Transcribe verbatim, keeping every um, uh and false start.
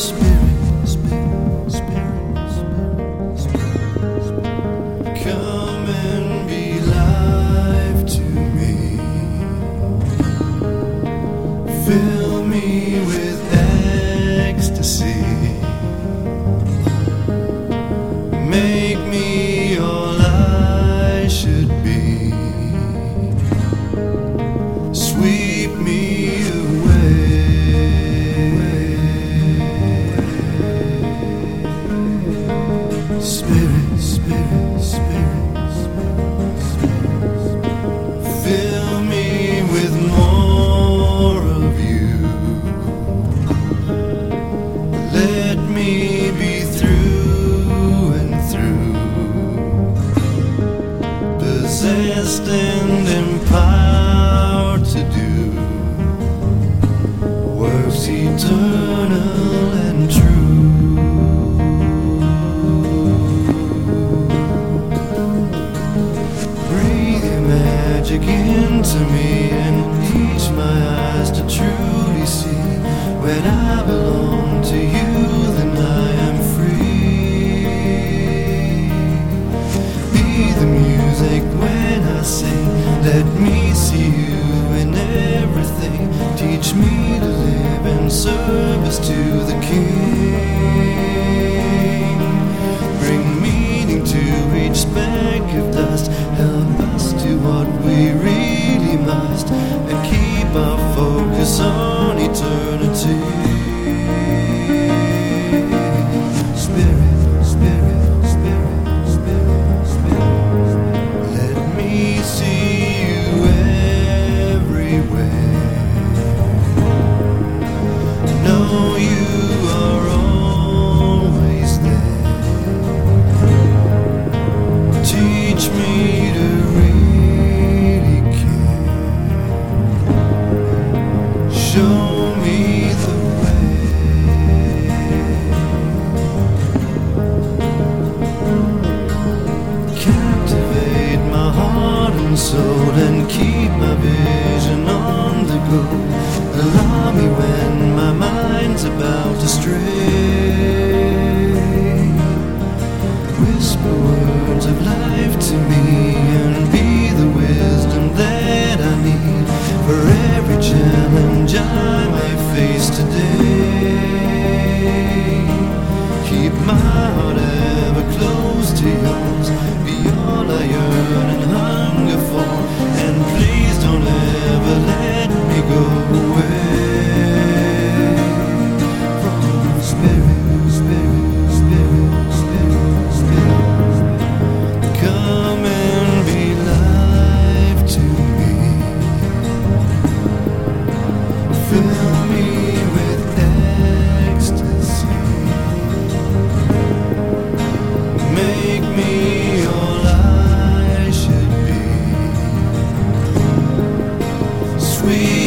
Spirit, Spirit, Spirit, Spirit, Spirit, Spirit, come and be life to me. Fill me with ecstasy. Make me all I should be. Sweep me away. Spirit, Spirit, Spirit, Spirit, Spirit, fill me with more of you. Let me be through and through, possessed and empowered to do works eternal and true. Breathe your magic into me and teach my eyes to truly see. When I belong to you, then I am free. Be the music when I sing. Let me see you in everything. Teach me to live in service to the King. Bring meaning to each speck of dust. Help us do what we really must, and keep our focus on eternity. Spirit, Spirit, Spirit, Spirit, Spirit, let me see you everywhere. Know you are always there. Teach me to really care. Show me the way. Captivate my heart and soul and keep my vision on the go. Allow me when my mind's about to stray. Whisper words of life to me and be the wisdom that I need for every challenge I may face today. Keep my heart ever close to yours. Be all I yearn and hunger for, and please don't ever let me go away. From Spirit, Spirit, Spirit, Spirit, Spirit, come and be life to me. Fill me with ecstasy. Make me all I should be. Sweet